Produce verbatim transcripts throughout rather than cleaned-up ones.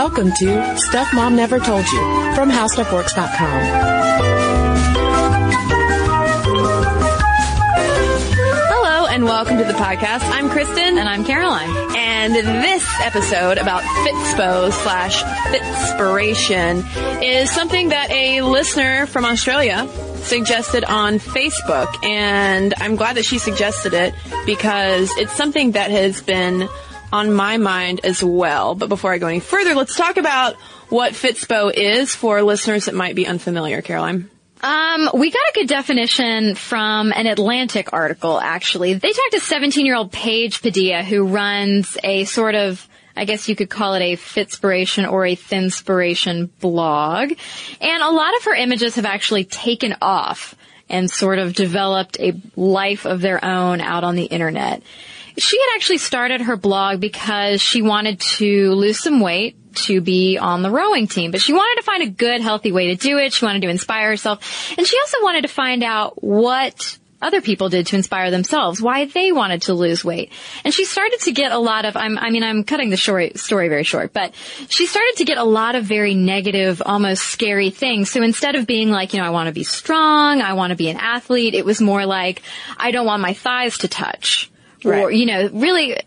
Welcome to Stuff Mom Never Told You from How Stuff Works dot com. Hello and welcome to the podcast. I'm Kristen. And I'm Caroline. And this episode about Fitspo slash Fitspiration is something that a listener from Australia suggested on Facebook. And I'm glad that she suggested it because it's something that has been on my mind as well. But before I go any further, let's talk about what Fitspo is for listeners that might be unfamiliar, Caroline. Um, we got a good definition from an Atlantic article, actually. They talked to seventeen-year-old Paige Padilla, who runs a sort of, I guess you could call it a Fitspiration or a Thinspiration blog. And a lot of her images have actually taken off and sort of developed a life of their own out on the internet. She had actually started her blog because she wanted to lose some weight to be on the rowing team, but she wanted to find a good, healthy way to do it. She wanted to inspire herself, and she also wanted to find out what other people did to inspire themselves, why they wanted to lose weight. And she started to get a lot of, I'm, I mean, I'm cutting the story, story very short, but she started to get a lot of very negative, almost scary things. So instead of being like, you know, I want to be strong, I want to be an athlete, it was more like, I don't want my thighs to touch. Right. Or, you know, really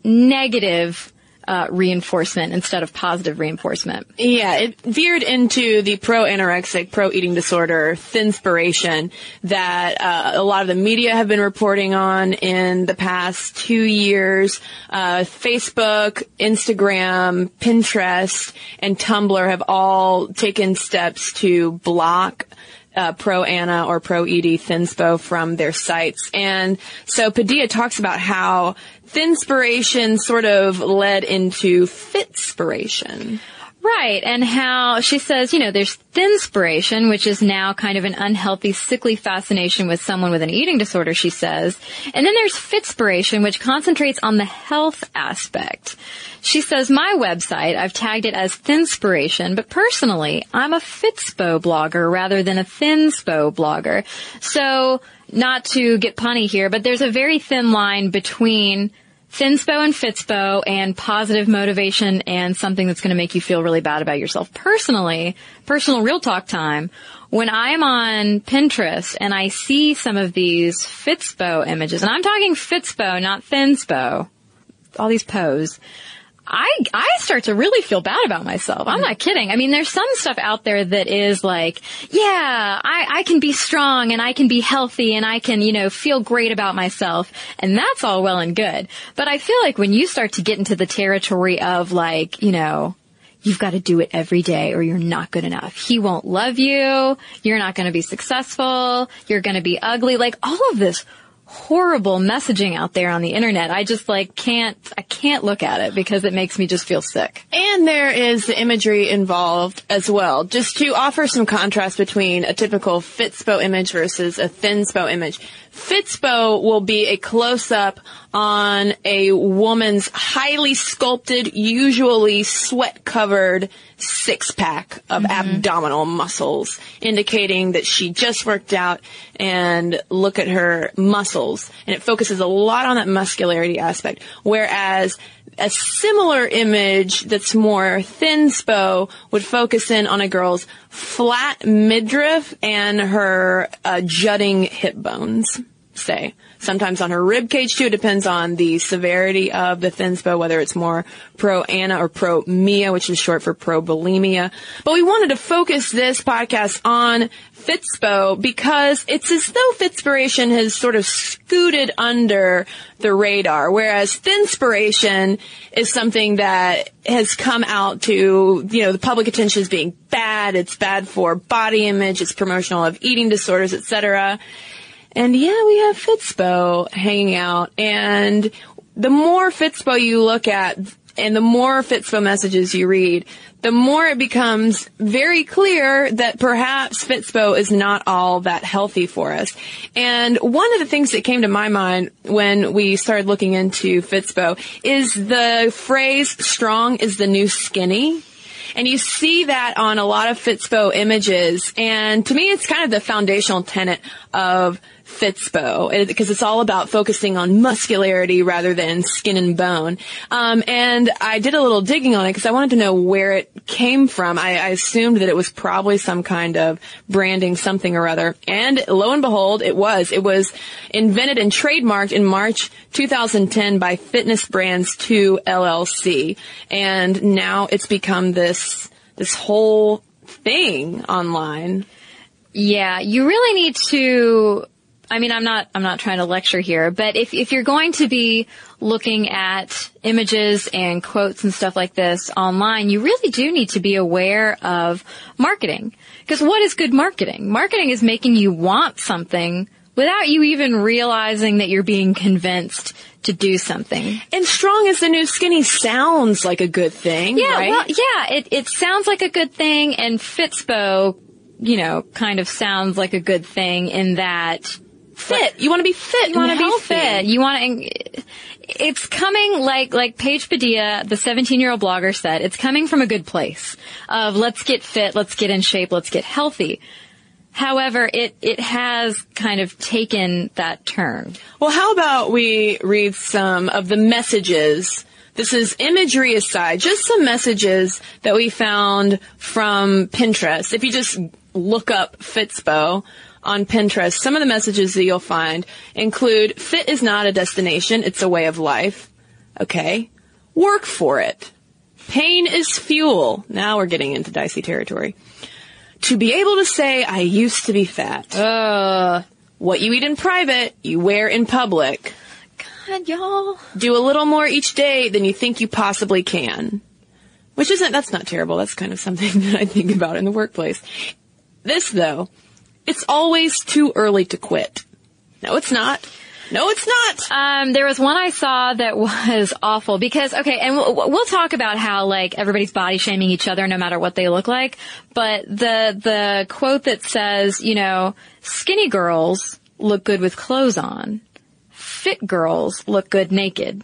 negative uh reinforcement instead of positive reinforcement. Yeah, it veered into the pro-anorexic, pro-eating disorder, Thinspiration that uh, a lot of the media have been reporting on in the past two years. Uh, Facebook, Instagram, Pinterest, and Tumblr have all taken steps to block Uh, pro-Ana or pro-E D Thinspo from their sites. And so Padilla talks about how Thinspiration sort of led into Fitspiration. Right, and how she says, you know, there's Thinspiration, which is now kind of an unhealthy, sickly fascination with someone with an eating disorder, she says. And then there's Fitspiration, which concentrates on the health aspect. She says, my website, I've tagged it as Thinspiration, but personally, I'm a Fitspo blogger rather than a Thinspo blogger. So, not to get punny here, but there's a very thin line between Thinspo and Fitspo and positive motivation and something that's going to make you feel really bad about yourself. Personally, personal real talk time, when I'm on Pinterest and I see some of these Fitspo images, and I'm talking Fitspo, not Thinspo, all these pose, I, I start to really feel bad about myself. I'm not kidding. I mean, there's some stuff out there that is like, yeah, I, I can be strong and I can be healthy and I can, you know, feel great about myself. And that's all well and good. But I feel like when you start to get into the territory of like, you know, you've got to do it every day or you're not good enough. He won't love you. You're not going to be successful. You're going to be ugly. Like all of this horrible messaging out there on the internet. I just like can't, I can't look at it because it makes me just feel sick. And there is the imagery involved as well. Just to offer some contrast between a typical Fitspo image versus a Thinspo image. Fitspo will be a close-up on a woman's highly sculpted, usually sweat-covered six-pack of mm-hmm. abdominal muscles, indicating that she just worked out and look at her muscles. And it focuses a lot on that muscularity aspect. Whereas a similar image that's more Thinspo would focus in on a girl's flat midriff and her uh, jutting hip bones, say. Sometimes on her rib cage, too. It depends on the severity of the Thinspo, whether it's more pro-Ana or pro-Mia, which is short for pro-bulimia. But we wanted to focus this podcast on Fitspo because it's as though Fitspiration has sort of scooted under the radar, whereas Thinspiration is something that has come out to, you know, the public attention as being bad. It's bad for body image. It's promotional of eating disorders, et cetera. And yeah, we have Fitspo hanging out. And the more Fitspo you look at and the more Fitspo messages you read, the more it becomes very clear that perhaps Fitspo is not all that healthy for us. And one of the things that came to my mind when we started looking into Fitspo is the phrase, strong is the new skinny. And you see that on a lot of Fitspo images. And to me, it's kind of the foundational tenet of Fitspo, because it's all about focusing on muscularity rather than skin and bone. Um, and I did a little digging on it because I wanted to know where it came from. I, I assumed that it was probably some kind of branding something or other. And lo and behold, it was. It was invented and trademarked in March two thousand ten by Fitness Brands two L L C. And now it's become this, this whole thing online. Yeah, you really need to, I mean, I'm not, I'm not trying to lecture here, but if, if you're going to be looking at images and quotes and stuff like this online, you really do need to be aware of marketing. Because what is good marketing? Marketing is making you want something without you even realizing that you're being convinced to do something. And strong is the new skinny sounds like a good thing, yeah, right? Well, yeah, it, it sounds like a good thing, and Fitspo, you know, kind of sounds like a good thing in that fit. You want to be fit. You want to be healthy. fit. You want to. It's coming like like Paige Padilla, the seventeen-year-old blogger, said. It's coming from a good place of let's get fit, let's get in shape, let's get healthy. However, it it has kind of taken that turn. Well, how about we read some of the messages? This is imagery aside, just some messages that we found from Pinterest. If you just look up Fitspo on Pinterest, some of the messages that you'll find include, fit is not a destination, it's a way of life. Okay. Work for it. Pain is fuel. Now we're getting into dicey territory. To be able to say, I used to be fat. Uh, what you eat in private, you wear in public. God, y'all. Do a little more each day than you think you possibly can. Which isn't, that's not terrible. That's kind of something that I think about in the workplace. This, though, it's always too early to quit. No, it's not. No, it's not. Um, there was one I saw that was awful because, okay, and we'll, we'll talk about how, like, everybody's body shaming each other no matter what they look like. But the, the quote that says, you know, skinny girls look good with clothes on. Fit girls look good naked.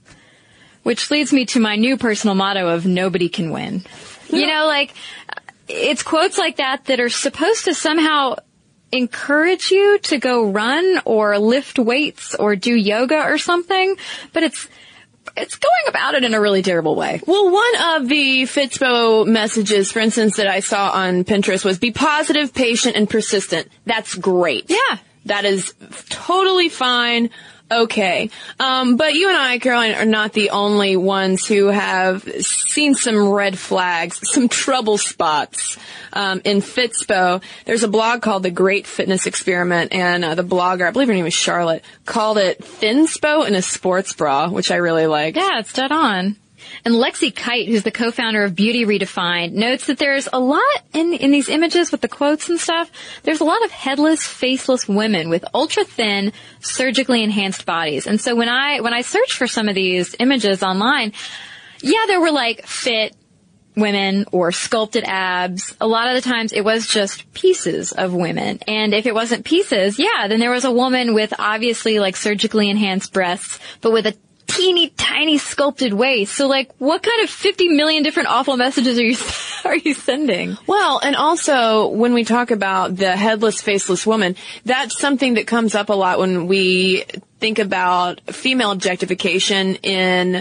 Which leads me to my new personal motto of nobody can win. You know, like, it's quotes like that that are supposed to somehow encourage you to go run or lift weights or do yoga or something, but it's it's going about it in a really terrible way. Well, one of the Fitspo messages, for instance, that I saw on Pinterest was be positive, patient, and persistent. That's great. Yeah. That is totally fine. Okay. Um, but you and I, Caroline, are not the only ones who have seen some red flags, some trouble spots, um, in Fitspo. There's a blog called The Great Fitness Experiment, and uh, the blogger, I believe her name is Charlotte, called it Thinspo in a Sports Bra, which I really liked. Yeah, it's dead on. And Lexi Kite, who's the co-founder of Beauty Redefined, notes that there's a lot in, in these images with the quotes and stuff. There's a lot of headless, faceless women with ultra-thin, surgically enhanced bodies. And so when I, when I searched for some of these images online, yeah, there were like fit women or sculpted abs. A lot of the times it was just pieces of women. And if it wasn't pieces, yeah, then there was a woman with obviously like surgically enhanced breasts, but with a teeny tiny sculpted waist. So like, what kind of fifty million different awful messages are you, are you sending? Well, and also when we talk about the headless, faceless woman, that's something that comes up a lot when we think about female objectification in uh,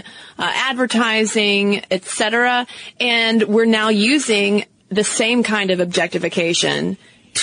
advertising, et cetera. And we're now using the same kind of objectification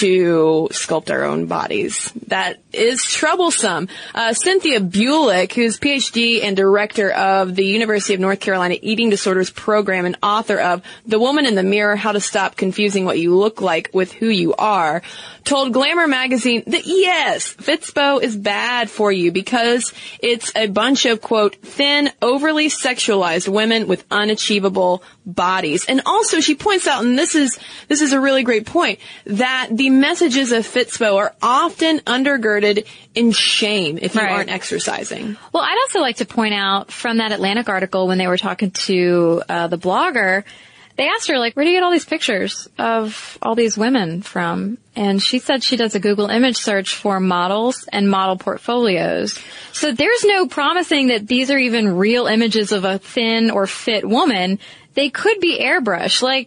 to sculpt our own bodies. That is troublesome. Uh, Cynthia Bulick, who's P H D and director of the University of North Carolina Eating Disorders Program and author of The Woman in the Mirror, How to Stop Confusing What You Look Like with Who You Are, told Glamour magazine that yes, Fitspo is bad for you because it's a bunch of, quote, thin, overly sexualized women with unachievable bodies. And also she points out, and this is, this is a really great point, that the messages of Fitspo are often undergirded in shame if you right. aren't exercising. Well, I'd also like to point out from that Atlantic article when they were talking to uh, the blogger, they asked her, like, where do you get all these pictures of all these women from? And she said she does a Google image search for models and model portfolios. So there's no promising that these are even real images of a thin or fit woman. They could be airbrushed. Like,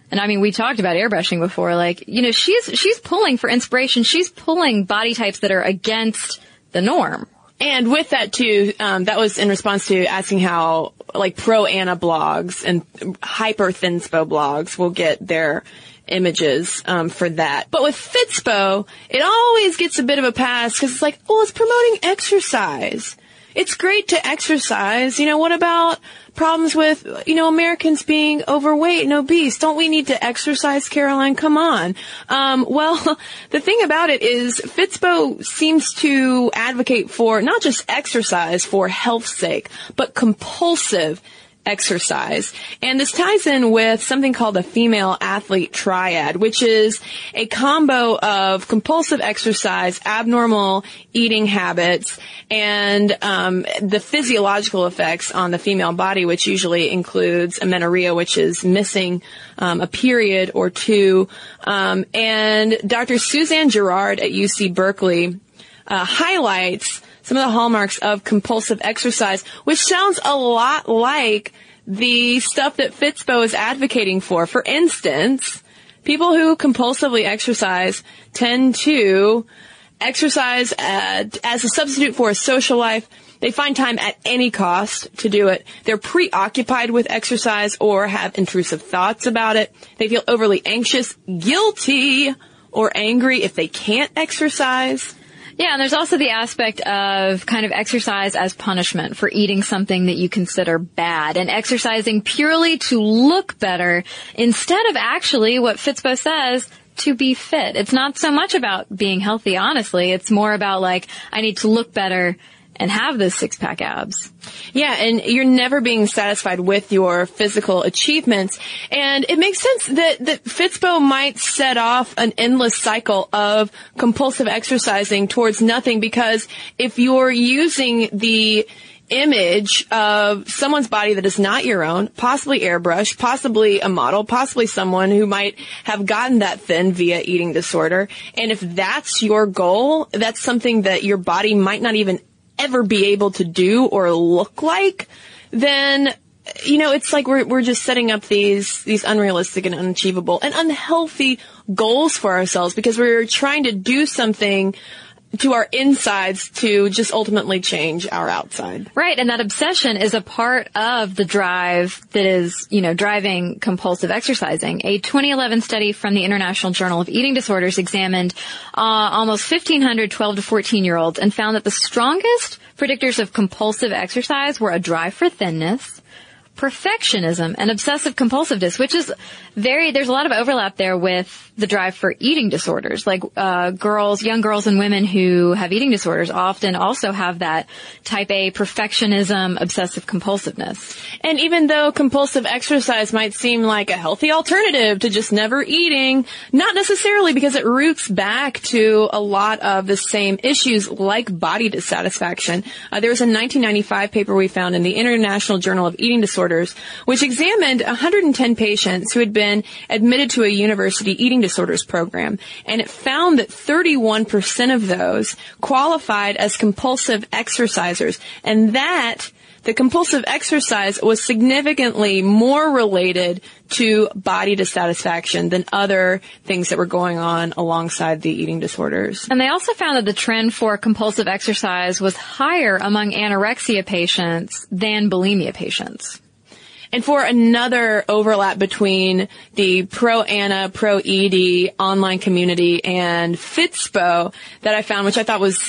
And I mean, we talked about airbrushing before. Like, you know, she's, she's pulling for inspiration. She's pulling body types that are against the norm. And with that too, um, that was in response to asking how, like, pro-Ana blogs and hyper thinspo blogs will get their images, um, for that. But with Fitspo, it always gets a bit of a pass because it's like, oh, it's promoting exercise. It's great to exercise. You know, what about problems with, you know, Americans being overweight and obese? Don't we need to exercise, Caroline? Come on. Um, well, the thing about it is Fitspo seems to advocate for not just exercise for health's sake, but compulsive exercise. And this ties in with something called the female athlete triad, which is a combo of compulsive exercise, abnormal eating habits, and um, the physiological effects on the female body, which usually includes amenorrhea, which is missing um, a period or two. Um, and Doctor Suzanne Girard at U C Berkeley uh, highlights some of the hallmarks of compulsive exercise, which sounds a lot like the stuff that Fitspo is advocating for. For instance, people who compulsively exercise tend to exercise uh, as a substitute for a social life. They find time at any cost to do it. They're preoccupied with exercise or have intrusive thoughts about it. They feel overly anxious, guilty, or angry if they can't exercise. Yeah, and there's also the aspect of kind of exercise as punishment for eating something that you consider bad and exercising purely to look better instead of actually what Fitspo says, to be fit. It's not so much about being healthy, honestly. It's more about like, I need to look better and have those six-pack abs. Yeah, and you're never being satisfied with your physical achievements. And it makes sense that, that Fitspo might set off an endless cycle of compulsive exercising towards nothing, because if you're using the image of someone's body that is not your own, possibly airbrushed, possibly a model, possibly someone who might have gotten that thin via eating disorder, and if that's your goal, that's something that your body might not even ever be able to do or look like, then, you know, it's like we're we're just setting up these these unrealistic and unachievable and unhealthy goals for ourselves because we're trying to do something to our insides to just ultimately change our outside. Right, and that obsession is a part of the drive that is, you know, driving compulsive exercising. A twenty eleven study from the International Journal of Eating Disorders examined uh, almost fifteen hundred twelve to fourteen-year-olds and found that the strongest predictors of compulsive exercise were a drive for thinness, perfectionism, and obsessive compulsiveness, which is very, there's a lot of overlap there with the drive for eating disorders. Like, uh, girls, young girls and women who have eating disorders often also have that type A perfectionism, obsessive compulsiveness. And even though compulsive exercise might seem like a healthy alternative to just never eating, not necessarily, because it roots back to a lot of the same issues like body dissatisfaction. Uh, there was a nineteen ninety-five paper we found in the International Journal of Eating Disorders, which examined one hundred ten patients who had been admitted to a university eating disorders program, and it found that thirty-one percent of those qualified as compulsive exercisers, and that the compulsive exercise was significantly more related to body dissatisfaction than other things that were going on alongside the eating disorders. And they also found that the trend for compulsive exercise was higher among anorexia patients than bulimia patients. And for another overlap between the pro-Ana, pro-E D online community and Fitspo that I found, which I thought was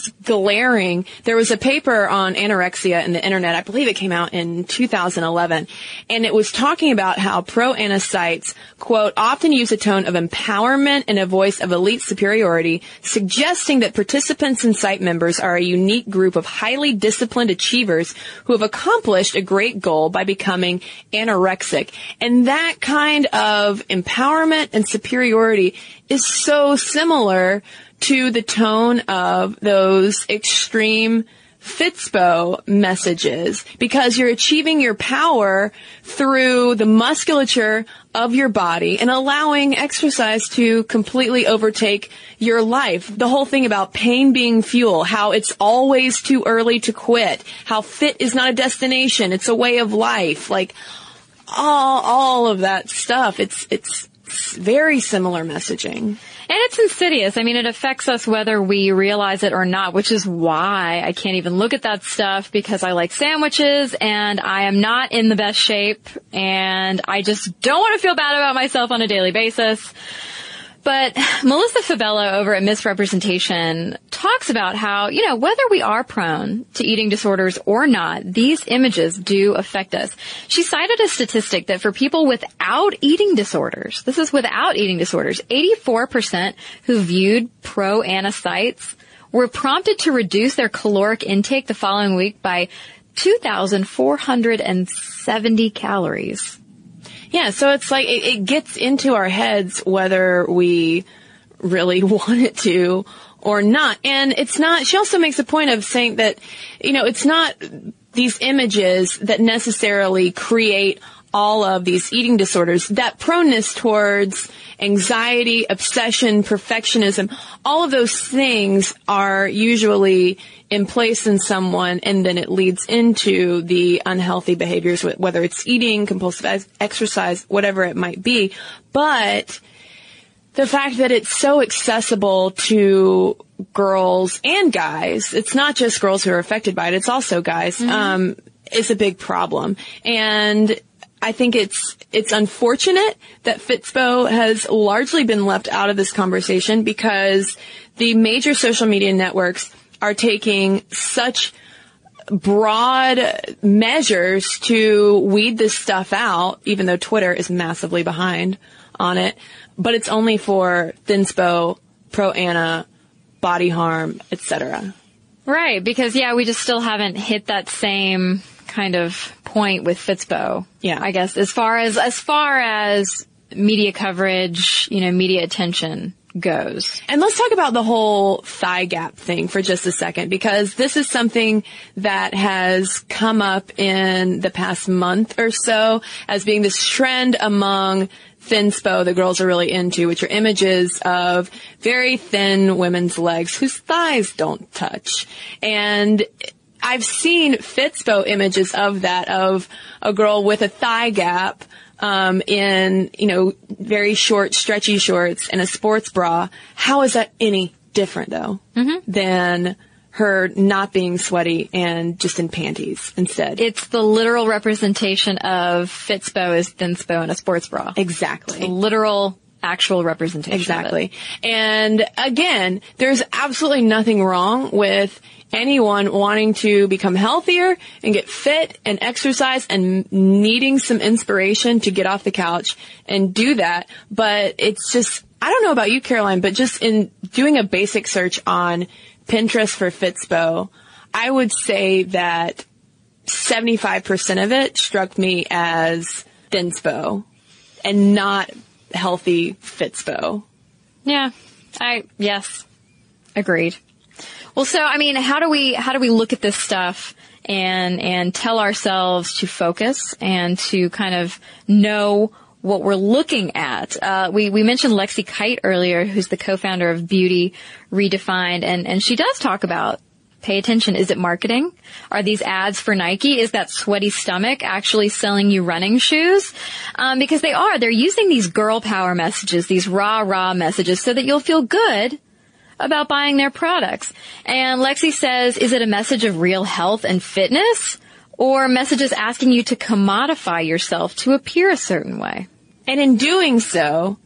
glaring, there was a paper on anorexia in the internet. I believe it came out in two thousand eleven. And it was talking about how pro-Ana sites, quote, often use a tone of empowerment and a voice of elite superiority, suggesting that participants and site members are a unique group of highly disciplined achievers who have accomplished a great goal by becoming anorexic. And that kind of empowerment and superiority is so similar to the tone of those extreme Fitspo messages, because you're achieving your power through the musculature of your body and allowing exercise to completely overtake your life. The whole thing about pain being fuel, how it's always too early to quit, how fit is not a destination, it's a way of life. Like, all, all of that stuff. It's, it's very similar messaging. And it's insidious. I mean, it affects us whether we realize it or not, which is why I can't even look at that stuff, because I like sandwiches and I am not in the best shape and I just don't want to feel bad about myself on a daily basis. But Melissa Fabella over at Misrepresentation talks about how, you know, whether we are prone to eating disorders or not, these images do affect us. She cited a statistic that for people without eating disorders, this is without eating disorders, eighty-four percent who viewed pro-Ana sites were prompted to reduce their caloric intake the following week by two thousand four hundred seventy calories. Yeah, so it's like it, it gets into our heads whether we really want it to or not. And it's not, she also makes a point of saying that, you know, it's not these images that necessarily create all of these eating disorders. That proneness towards anxiety, obsession, perfectionism, all of those things are usually in place in someone, and then it leads into the unhealthy behaviors, whether it's eating, compulsive exercise, whatever it might be. But the fact that it's so accessible to girls and guys, it's not just girls who are affected by it, it's also guys, mm-hmm. um, is a big problem. And I think it's it's unfortunate that Fitspo has largely been left out of this conversation, because the major social media networks are taking such broad measures to weed this stuff out, even though Twitter is massively behind on it. But it's only for Thinspo, pro-Ana, body harm, et cetera. Right, because, yeah, we just still haven't hit that same kind of point with Fitspo. Yeah. I guess as far as as far as media coverage, you know, media attention goes. And let's talk about the whole thigh gap thing for just a second, because this is something that has come up in the past month or so as being this trend among Thinspo the girls are really into, which are images of very thin women's legs whose thighs don't touch. And I've seen Fitspo images of that, of a girl with a thigh gap, um, in, you know, very short, stretchy shorts and a sports bra. How is that any different, though, mm-hmm. than her not being sweaty and just in panties instead? It's the literal representation of Fitspo as Thinspo in a sports bra. Exactly. It's a literal, actual representation. Exactly. Of it. And again, there's absolutely nothing wrong with anyone wanting to become healthier and get fit and exercise and needing some inspiration to get off the couch and do that. But it's just, I don't know about you, Caroline, but just in doing a basic search on Pinterest for Fitspo, I would say that seventy-five percent of it struck me as Thinspo and not healthy Fitspo. Yeah. I, yes. Agreed. Well, so, I mean, how do we, how do we look at this stuff and, and tell ourselves to focus and to kind of know what we're looking at? Uh, we, we mentioned Lexi Kite earlier, who's the co-founder of Beauty Redefined, and, and she does talk about, pay attention. Is it marketing? Are these ads for Nike? Is that sweaty stomach actually selling you running shoes? Um, because they are. They're using these girl power messages, these rah, rah messages, so that you'll feel good about buying their products. And Lexi says, is it a message of real health and fitness, or messages asking you to commodify yourself to appear a certain way? And in doing so,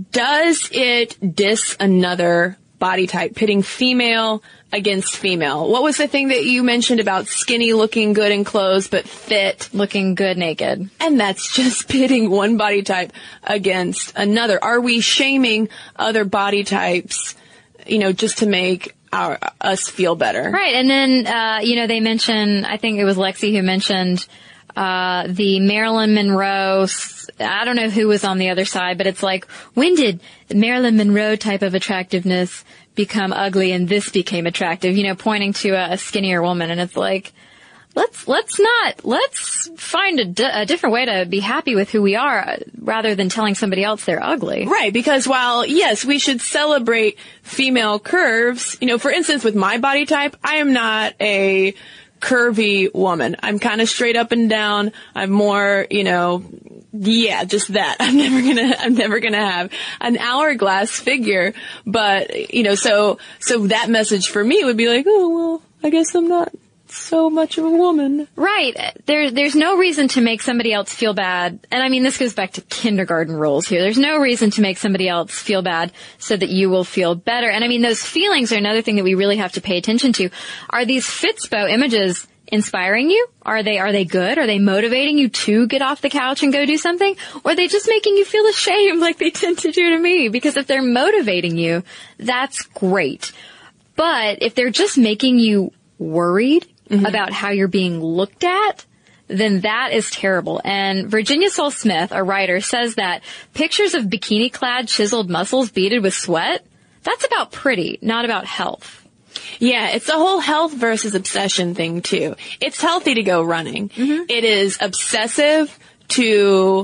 does it diss another body type, pitting female against female? What was the thing that you mentioned about skinny looking good in clothes but fit looking good naked? And that's just pitting one body type against another. Are we shaming other body types, you know, just to make our us feel better? Right. And then, uh, you know, they mentioned, I think it was Lexi who mentioned, uh, the Marilyn Monroe, I don't know who was on the other side, but it's like, when did Marilyn Monroe type of attractiveness become ugly and this became attractive? You know, pointing to a, a skinnier woman. And it's like, let's, let's not, let's find a, di- a different way to be happy with who we are rather than telling somebody else they're ugly. Right. Because while, yes, we should celebrate female curves, you know, for instance, with my body type, I am not a curvy woman. I'm kind of straight up and down. I'm more, you know, yeah, just that. I'm never gonna, I'm never gonna have an hourglass figure. But, you know, so, so that message for me would be like, oh, well, I guess I'm not so much of a woman. Right. There, there's no reason to make somebody else feel bad. And I mean, this goes back to kindergarten rules here. There's no reason to make somebody else feel bad so that you will feel better. And I mean, those feelings are another thing that we really have to pay attention to. Are these Fitspo images inspiring you? Are they, are they good? Are they motivating you to get off the couch and go do something? Or are they just making you feel ashamed like they tend to do to me? Because if they're motivating you, that's great. But if they're just making you worried, mm-hmm. about how you're being looked at, then that is terrible. And Virginia Soul Smith, a writer, says that pictures of bikini-clad chiseled muscles beaded with sweat, that's about pretty, not about health. Yeah, it's a whole health versus obsession thing, too. It's healthy to go running. Mm-hmm. It is obsessive to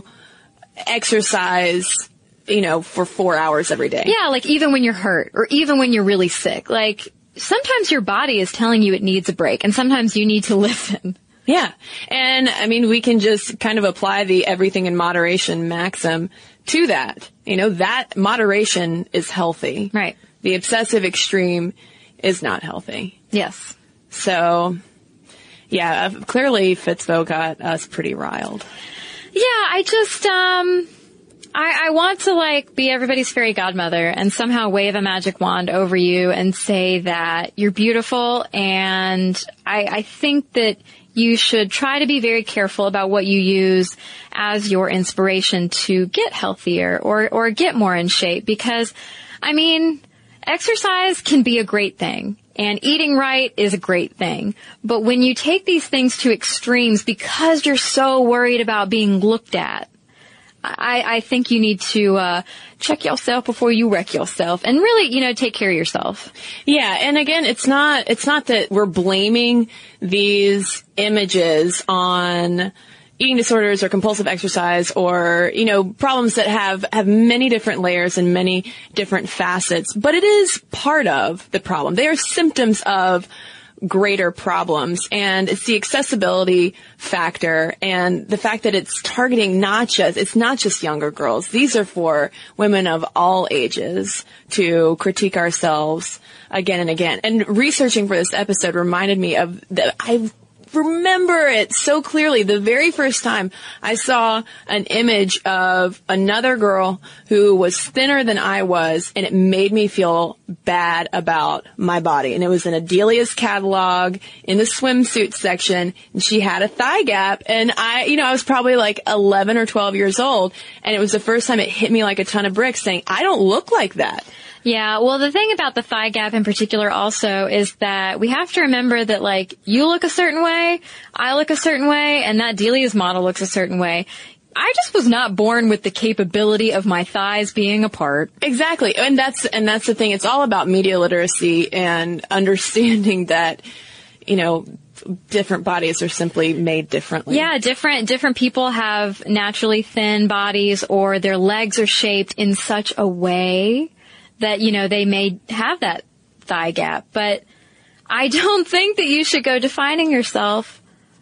exercise, you know, for four hours every day. Yeah, like even when you're hurt or even when you're really sick. Like, sometimes your body is telling you it needs a break, and sometimes you need to listen. Yeah. And, I mean, we can just kind of apply the everything in moderation maxim to that. You know, that moderation is healthy. Right. The obsessive extreme is not healthy. Yes. So, yeah, clearly Fitspo got us pretty riled. Yeah, I just, um... I, I want to, like, be everybody's fairy godmother and somehow wave a magic wand over you and say that you're beautiful, and I, I think that you should try to be very careful about what you use as your inspiration to get healthier or, or get more in shape, because, I mean, exercise can be a great thing. And eating right is a great thing. But when you take these things to extremes because you're so worried about being looked at, I, I think you need to uh check yourself before you wreck yourself, and really, you know, take care of yourself. Yeah, and again, it's not it's not that we're blaming these images on eating disorders or compulsive exercise or, you know, problems that have have many different layers and many different facets, but it is part of the problem. They are symptoms of greater problems, and it's the accessibility factor and the fact that it's targeting not just, it's not just younger girls. These are for women of all ages to critique ourselves again and again. And researching for this episode reminded me of the, I remember it so clearly. The very first time I saw an image of another girl who was thinner than I was, and it made me feel bad about my body. And it was in a Delia's catalog in the swimsuit section, and she had a thigh gap, and I, you know, I was probably like eleven or twelve years old, and it was the first time it hit me like a ton of bricks saying, I don't look like that. Yeah, well, the thing about the thigh gap in particular also is that we have to remember that, like, you look a certain way, I look a certain way, and that Delia's model looks a certain way. I just was not born with the capability of my thighs being apart. Exactly. And that's, and that's the thing. It's all about media literacy and understanding that, you know, different bodies are simply made differently. Yeah, different, different people have naturally thin bodies, or their legs are shaped in such a way that, you know, they may have that thigh gap. But I don't think that you should go defining yourself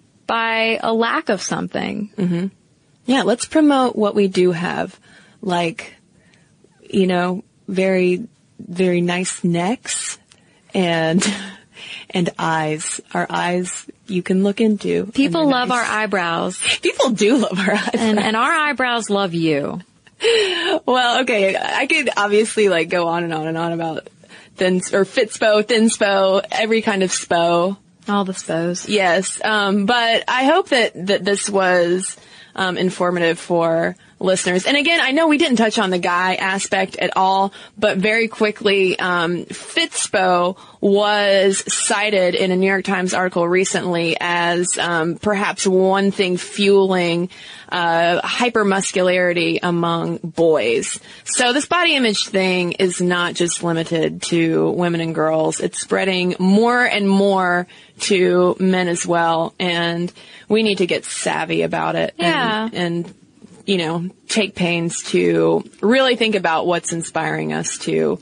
by a lack of something. Mm-hmm. Yeah, let's promote what we do have, like, you know, very, very nice necks and and eyes. Our eyes you can look into. People love nice. our eyebrows. People do love our eyebrows. And, and our eyebrows love you. Well, okay, I could obviously, like, go on and on and on about thin, or Fitspo, Thinspo, every kind of spo. All the spos. Yes, um, but I hope that, that this was um, informative for listeners. And again, I know we didn't touch on the guy aspect at all, but very quickly, um, Fitspo was cited in a New York Times article recently as um, perhaps one thing fueling uh, hypermuscularity among boys. So this body image thing is not just limited to women and girls. It's spreading more and more to men as well, and we need to get savvy about it. Yeah. And, and you know, take pains to really think about what's inspiring us to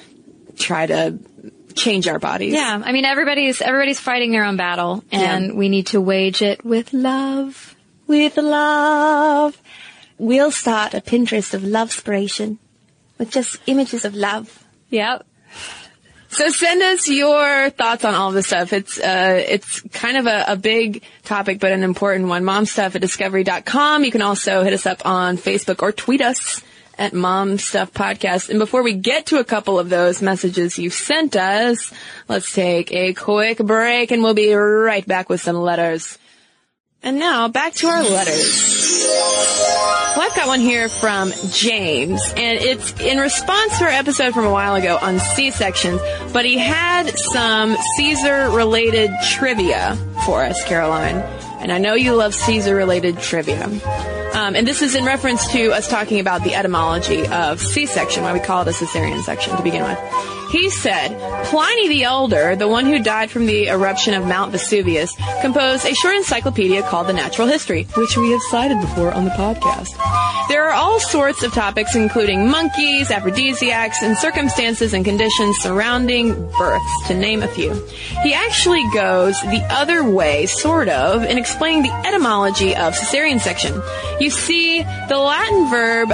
try to change our bodies. Yeah. I mean, everybody's, everybody's fighting their own battle, and yeah. we need to wage it with love. With love. we'll start a Pinterest of love-spiration with just images of love. Yep. So send us your thoughts on all of this stuff. It's uh it's kind of a, a big topic, but an important one. momstuff at discovery dot com. You can also hit us up on Facebook or tweet us at Mom Stuff Podcast. And before we get to a couple of those messages you sent us, let's take a quick break, and we'll be right back with some letters. And now, back to our letters. Well, I've got one here from James, and it's in response to our episode from a while ago on C-sections, but he had some Caesar-related trivia for us, Caroline. And I know you love Caesar-related trivia. Um, and this is in reference to us talking about the etymology of C-section, why we call it a cesarean section to begin with. He said, Pliny the Elder, the one who died from the eruption of Mount Vesuvius, composed a short encyclopedia called The Natural History, which we have cited before on the podcast. There are all sorts of topics, including monkeys, aphrodisiacs, and circumstances and conditions surrounding births, to name a few. He actually goes the other way, sort of, in explaining the etymology of cesarean section. You see, the Latin verb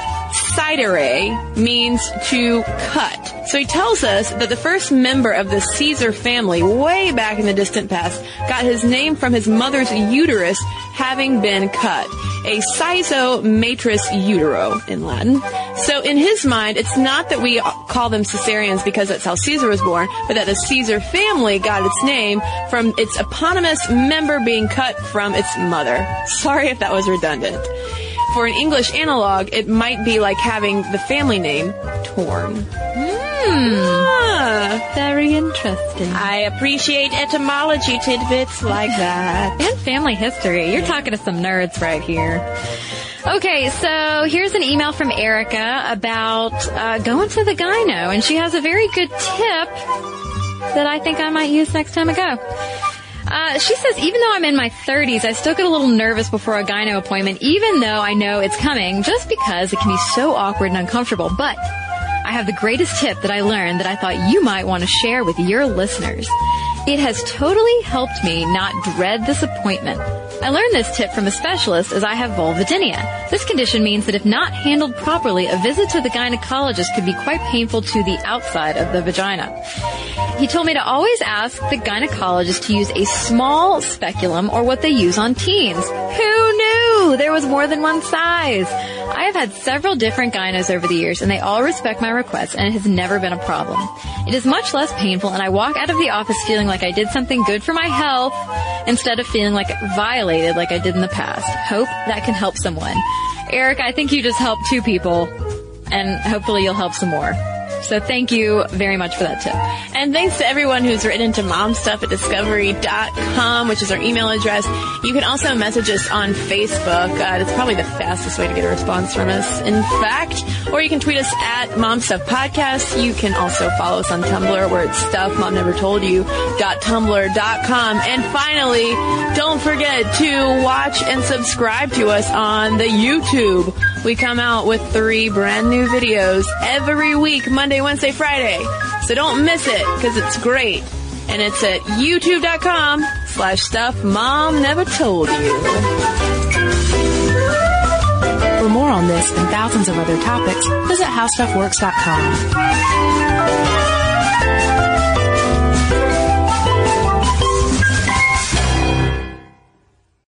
sidere means to cut. So he tells us that the first member of the Caesar family, way back in the distant past, got his name from his mother's uterus having been cut. A sizo matris utero in Latin. So in his mind, it's not that we call them Caesarians because that's how Caesar was born, but that the Caesar family got its name from its eponymous member being cut from its mother. Sorry if that was redundant. For an English analog, it might be like having the family name torn. Hmm. Ah. Very interesting. I appreciate etymology tidbits like that. And family history. You're talking to some nerds right here. Okay, so here's an email from Erica about uh, going to the gyno, and she has a very good tip that I think I might use next time I go. Uh, she says, even though I'm in my thirties, I still get a little nervous before a gyno appointment, even though I know it's coming, just because it can be so awkward and uncomfortable. But I have the greatest tip that I learned that I thought you might want to share with your listeners. It has totally helped me not dread this appointment. I learned this tip from a specialist as I have vulvodynia. This condition means that if not handled properly, a visit to the gynecologist could be quite painful to the outside of the vagina. He told me to always ask the gynecologist to use a small speculum or what they use on teens. Who knew there was more than one size? I have had several different gynos over the years, and they all respect my requests, and it has never been a problem. It is much less painful, and I walk out of the office feeling like I did something good for my health instead of feeling like violated like I did in the past. Hope that can help someone. Eric, I think you just helped two people, and hopefully you'll help some more. So thank you very much for that tip. And thanks to everyone who's written to momstuff at discovery dot com, which is our email address. You can also message us on Facebook. Uh, it's probably the fastest way to get a response from us, in fact. Or you can tweet us at momstuff podcast. You can also follow us on Tumblr, where it's stuff mom never told you dot tumblr dot com. And finally, don't forget to watch and subscribe to us on the YouTube. We come out with three brand new videos every week, Monday, Wednesday, Friday. So don't miss it, because it's great. And it's at youtube dot com slash stuff mom never told you. For more on this and thousands of other topics, visit how stuff works dot com.